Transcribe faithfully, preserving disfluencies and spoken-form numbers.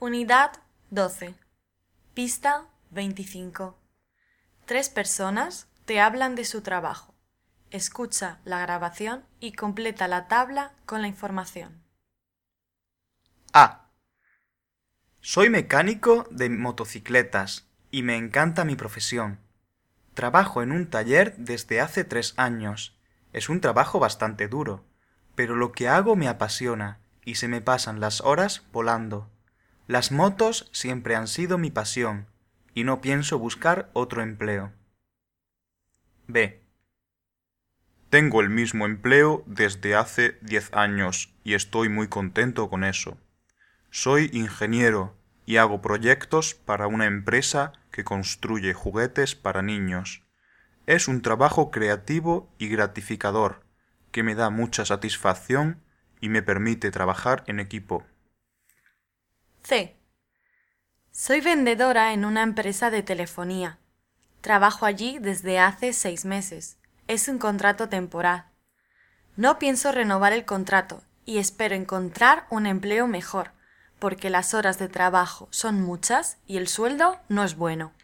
Unidad doce. Pista veinticinco. Tres personas te hablan de su trabajo. Escucha la grabación y completa la tabla con la información. A. Soy mecánico de motocicletas y me encanta mi profesión. Trabajo en un taller desde hace tres años. Es un trabajo bastante duro, pero lo que hago me apasiona y se me pasan las horas volando. Las motos siempre han sido mi pasión y no pienso buscar otro empleo. B. Tengo el mismo empleo desde hace diez años y estoy muy contento con eso. Soy ingeniero y hago proyectos para una empresa que construye juguetes para niños. Es un trabajo creativo y gratificador que me da mucha satisfacción y me permite trabajar en equipo. C. Soy vendedora en una empresa de telefonía. Trabajo allí desde hace seis meses. Es un contrato temporal. No pienso renovar el contrato y espero encontrar un empleo mejor, porque las horas de trabajo son muchas y el sueldo no es bueno.